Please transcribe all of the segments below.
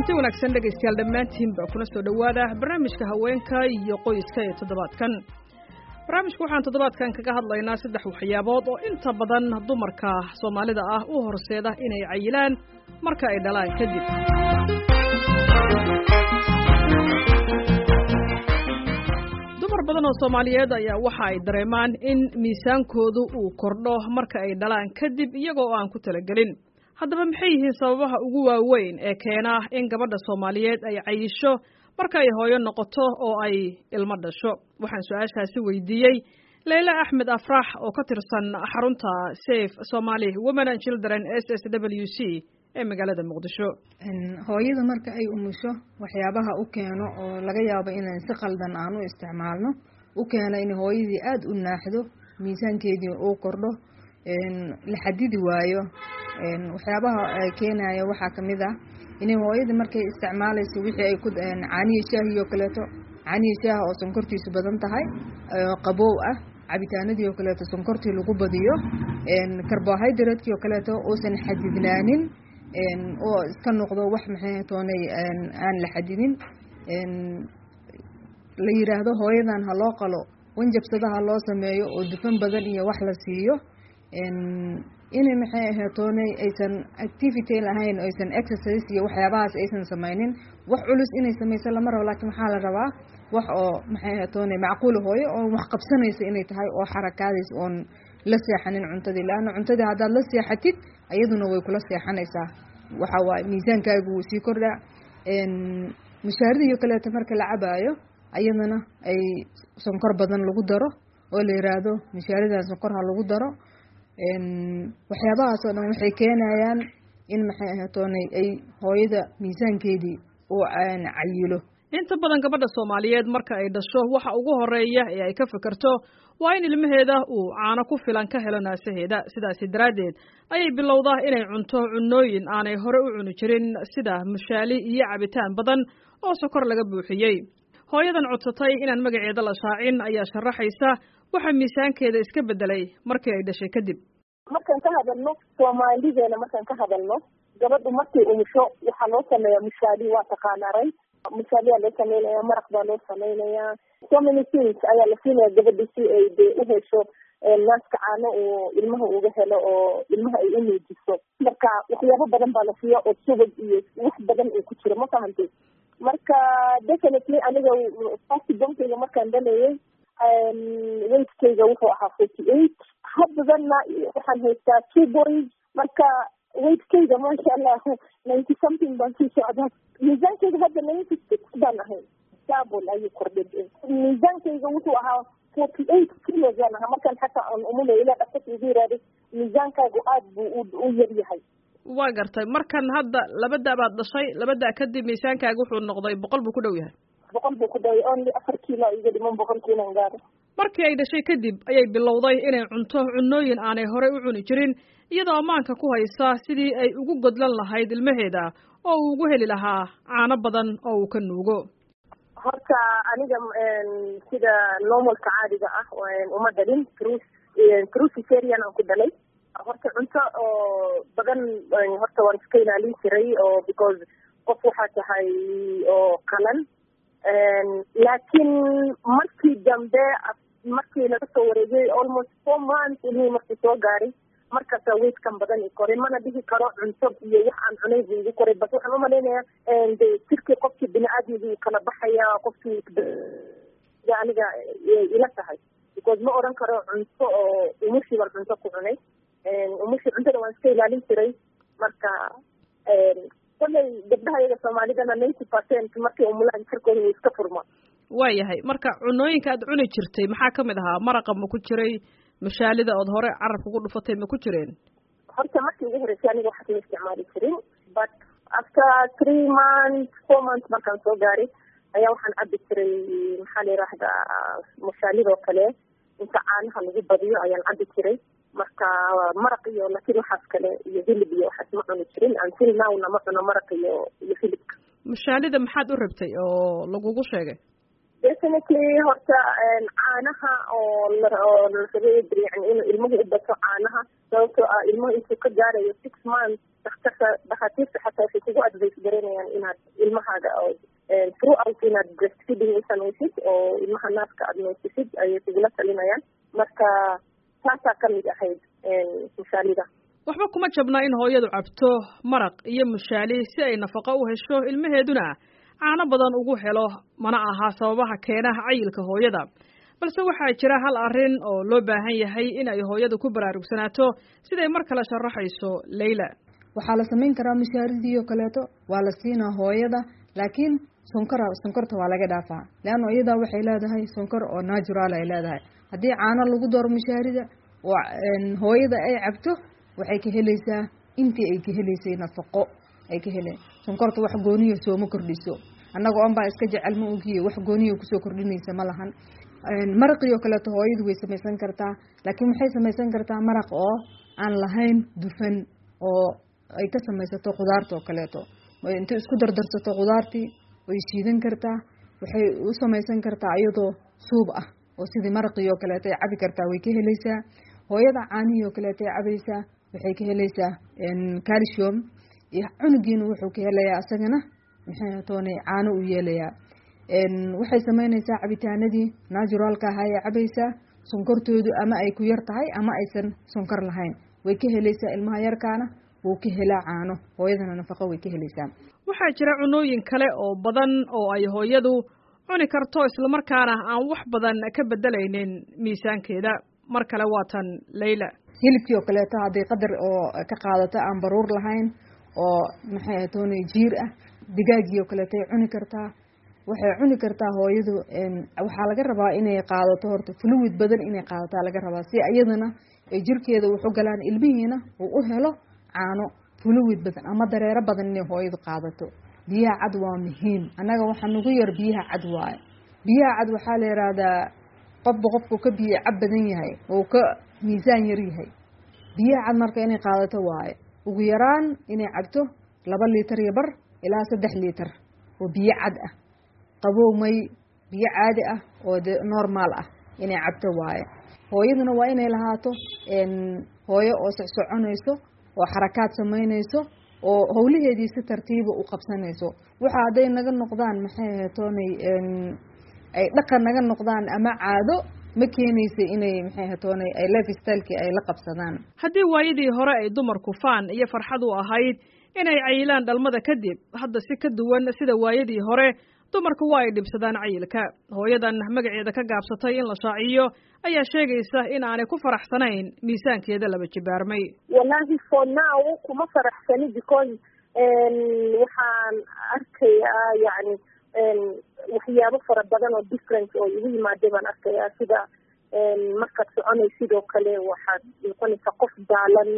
kulanti wanaagsan dhegaystayaal dhammaantiinba kuna soo dhowaada barnaamijka haweenka iyo qoyska ee toddobaadkan. barnaamijku waxaan toddobaadkan kaga hadlaynaa 3 waxyaabood oo inta badan dumarka Soomaalida ah u horseeda inay cayilaan marka ay dhalaan kadib. dumar badan oo Soomaaliyeed ayaa waxa ay dareemaan in miisaankoodu uu kordho marka ay dhalaan kadib iyagoo aan ku talagelin. haddaba maxay yihiin sababaha ugu waaweyn ee keena in gabadha Soomaaliyeed ay cayisho marka ay hooyo noqoto oo ay ilmo dhasho? waxaan su'aashaasi weydiiyey Leila Ahmed Afrax oo ka tirsan xarunta Safe Somali Women and Children SSWC ee magaalada Muqdisho. hooyada marka ay umusho waxyaabaha u keeno oo laga yaabo inaan si qaldan aan u isticmaalno u keena in hooyadii aad u naaxdo miisaankeedii uu kordho la xadidi waayo waxyaabaha ay keenaya waxa kamid ah in hooyada markay isticmaalayso wixii ay ku caaniyo shaahi oo kaleeto caaniyo shaaha oo sonkortiisu badan tahay qabow ah cabitaanadii oo kaleeto sonkortii lagu badiyo carbohydrate oo kaleeto oo san xadidnaanin oo iska noqdo wax maxay toonay aan la xadidin la yiraahdo hooyadan ha loo qalo wanjabsadaha loo sameeyo oo dufan badan iyo wax la siiyo in maxay ahatoonay aysan activity lahayn aysan exercise iyo waxyaabahaas aysan sameeynin wax culus inay sameeyso lama rabo laakiin waxa la rabaa wax oo maxay ahatoonay macquul hooyo oo wax qabsanaysa inay tahay oo xarakaadis oo la seexanin cuntadii laana cuntadii hadaad la seexatid ayaduna way kula seexanaysaa waxa waa miisaankaagu sii kordha mushaariyo kale marka la cabaayo ayadana ay sonkor badan lagu daro oo la yiraahdo mushaaridan sonkor ha lagu daro waxyaabahaas oo dhan waxay keenayaan in maxay ahatoonay ay hooyada miisaankeedii oo aan cayilo. inta badan gabadha Soomaaliyeed marka ay dhasho waxa ugu horeeya ee ay ka fikirto waa in ilmaheeda uu caano ku filan ka helo naasaheeda. sidaas daraadeed ayay bilowdaa inay cunto cunooyin aanay hore u cuni jirin sida mushaali iyo cabitaan badan oo sokor laga buuxiyey. hooyadan codsatay inaan magaceeda la shaacin ayaa sharaxaysa waxa miisaankeeda iska bedelay markii ay dhashay kadib. markaan ka hadalno Soomaalideena markaan ka hadalno gabadhu markay umusho waxa loo sameeyaa mushaali waa taqaanaaray mushaali loo sameeyaa maraq baa loo sameeyaa so many things ayaa la siinayaa gabadhu si ay u hesho naaska caano oo ilmaha uga helo oo ilmaha ay u nuujiso. marka waxyaabo badan baa la siiyaa oo subag iyo wax badan oo ku jira ma fahantay. marka definitely aniga fast bunkayga markaan dhalayay weightkayga wuxuu ahaa 48 haddana waxaan haystaa 2 boys. marka weightkayga masha Allah 90 something baan sii socdaa. miisaankayga hadda 96 baan ahay double ayuu kordhay. miisaankayga wuxuu ahaa 48 kilos baan ahaa markaan xataa aan umulay ilaa dhaqso igu yiraahday miisaankaygu aad buu u yar yahay. waa gartay markan hadda 2 daabaad dhashay 2 daa kadib miisaankaagu wuxuu noqday 100 buu ku dhow yahay. 100 buu ku dhow yahay only 4 kilo iga dhiman 100 kilo gaaro. markii ay dhashay kadib ayay bilowday inay cunto cunooyin aanay hore u cuni jirin iyadoo amaanka ku haysa sidii ay ugu godlan lahayd ilmaheeda oo uu ugu heli lahaa caano badan oo uu ka nuugo. horta aniga sida normalka caadiga ah uma dhalin cruise cesarean aan ku dhalay. horta cunto oo badan horta waan iska ilaalin jiray oo because qof waxaa tahay oo qalan laakiin markii dambe markii laga soo wareegay almost 4 months ilmihii markii soo gaaray markaasa weightkan badan i koray mana dhihi karo cunto iyo wax aan cunay buu igu koray bas waxaan umalaynaya jirkii qofkii bini-aadmigii uu kala baxaya qofkii aniga ila tahay because ma oran karo cunto oo umushii baan cunto ku cunay. umushii cuntada waan iska ilaalin jiray. marka kolay gabdhaha iyaga Soomaalidana 90% markay umulaan jirkooda wuu iska furma. waayahay marka cunooyinka aad cuni jirtay maxaa kamid ahaa? maraqa ma ku jiray? mushaalida ood hore carabka ku dhufatay ma ku jireen? horta markii ugu horeysay aniga waxaa la isticmaali jirin but after 3 months 4 months markaan soo gaaray ayaa waxaan cabbi jiray maxaa la yiraahdaa mushaalidoo kale inta caanaha lagu badiyo ayaan cabbi jiray. marka maraq iyo laakiin waxaas kale iyo hilib iyo waxaas ma cuni jirin until now ma cuno maraq iyo hilibka. mushaalida maxaad u rabtay oo lagugu sheegay? definitely horta caanaha oo la rabay yani inuu ilmuhu u bato caanaha sababtoo ah ilmuhu intuu ka gaarayo 6 months dhakhaatiirta xataa waxay kugu advice garanayaan inaad ilmahaaga throughout inaad breastfeeding u samaysid oo ilmaha naaska aad noosisid ayay kugula talinayaan. marka taasaa kamid ahayd mushaalida. waxba kuma jabna in hooyadu cabto maraq iyo mushaali si ay nafaqo u hesho ilmaheeduna caano badan ugu helo, mana aha sababaha keena cayilka hooyada. balse waxaa jira hal arrin oo loo baahan yahay in ay hooyadu ku baraarugsanaato, siday mar kale sharaxayso Leyla. waxaa la samayn karaa mushaaridii oo kaleeto, waa la siinaa hooyada, laakiin sonkorta waa laga dhaafaa, leanno iyadaa waxay leedahay sonkor oo natural ay leedahay. haddii caano lagu daro mushaarida oo hooyada ay cabto, waxay ka helaysaa intii ay ka helaysay nafaqo ay ka heleen. sonkorta wax gooniyo sooma kordhiso, annaga oon baa iska jecel ma ogiye wax gooniyo kusoo kordhinaysa ma lahan. maraqii oo kaleeto hooyadu way samaysan kartaa, laakiin waxay samaysan kartaa maraq oo aan lahayn dufan, oo ay ka samaysato khudaarta oo kaleeto. intay isku dardarsato khudaartii way shiidan kartaa, waxay u samaysan kartaa iyadoo suub ah oo sidii maraqii oo kaleeto ay cabi kartaa, way ka helaysaa. hooyada caanihii oo kaleeto ay cabaysaa, waxay ka helaysaa calcium, iyo cunugiina wuxuu ka helayaa isagana maxay toonay caano u yeelayaa. waxay samaynaysaa cabitaanadii naturalka ahaa ay cabaysaa, sonkortoodu ama ay ku yar tahay ama aysan sonkor lahayn, way ka helaysaa. ilmaha yarkaana wuu ka helaa caano, hooyadana nafaqo way ka helaysaa. waxaa jira cunooyin kale oo badan oo ay hooyadu cuni karto islamarkaana aan wax badan ka bedelaynin miisaankeeda. mar kale waa tan Leyla. hilibkii oo kaleeto hadday qadar oo ka qaadato aan baruur lahayn oo maxay toonay jiir ah, digaagii oo kaleeto ay cuni kartaa. waxay cuni kartaa hooyadu, waxaa laga rabaa inay qaadato horta fluid badan inay qaadataa laga rabaa, si iyadana ay jirkeeda wuxu galaan, ilmihiina uu u helo caano fluid badan ama dareero badan inay hooyadu qaadato. biyaha cad waa muhiim, annaga waxaa nagu yar biyaha cad waaye. biyaha cad waxaa la yidhaahdaa qofku ka biyo cab badan yahay oo ka miisaan yar yahay. biyaha cad marka inay qaadato waaye, ugu yaraan inay cabto 2 liitar iyo bar ilaa 3 liitar oo biyo cad ah. qabow may biyo caadi ah oo normal ah inay cabto waaye. hooyaduna waa inay lahaato hooyo oo soconayso oo xarakaad samaynayso oo howlaheedii si tartiiba u qabsanayso. waxa haday naga noqdaan maxay toonay ay dhaqan naga noqdaan ama caado, ma keenaysa inay maxay toonay ay lifestyle-kii ay la qabsadaan. haddii waayadii hore ay dumarku faan iyo farxad u ahayd inay cayilaan dhalmada kadib, hadda si ka duwan sida waayadii hore, dumarku waa ay dhibsadaan cayilka. hooyadan magaceeda ka gaabsatay in la shaaciyo ayaa sheegaysa in aanay ku faraxsanayn miisaankeeda laba jibaarmay. wallahi for now kuma faraxsani, because waxaan arkayaa yani waxyaabo fara badan oo different oo igu yimaada baan arkayaa. sida markaad soconay sidoo kale waxaad noqonaysaa qof daalan,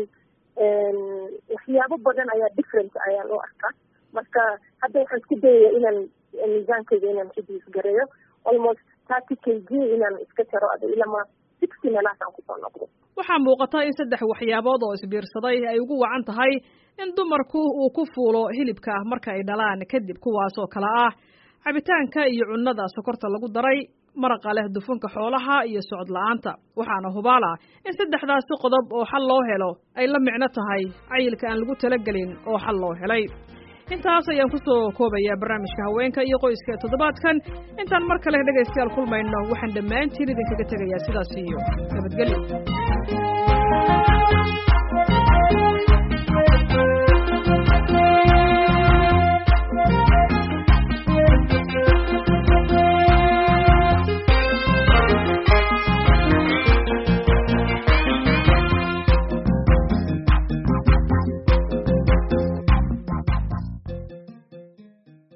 waxyaabo badan ayaa different ayaan u arkaa. marka hadda waxaan isku dayaya inaan miisaankayga inaan reduce gareeyo, almost 30 kg inaan iska jaro ilaa 60 meelahaasaan kusoo noqdo. waxaa muuqata in 3 waxyaabood oo isbiirsaday ay ugu wacan tahay in dumarku uu ku fuulo hilibka marka ay dhalaan kadib, kuwaasoo kala ah cabitaanka iyo cunnada sokorta lagu daray, maraqa leh dufanka xoolaha iyo socod la'aanta. waxaana hubaala in 3daasi qodob oo xal loo helo ay la micno tahay cayilka aan lagu talagelin oo xal loo helay. intaas ayaan ku soo koobayaa barnaamijka haweenka iyo qoyska toddobaadkan. intaan mar kale dhegaystayaal kulmayno, waxaan dhammaantiin idinkaga tegayaa sidaas iyo nabadgelyo.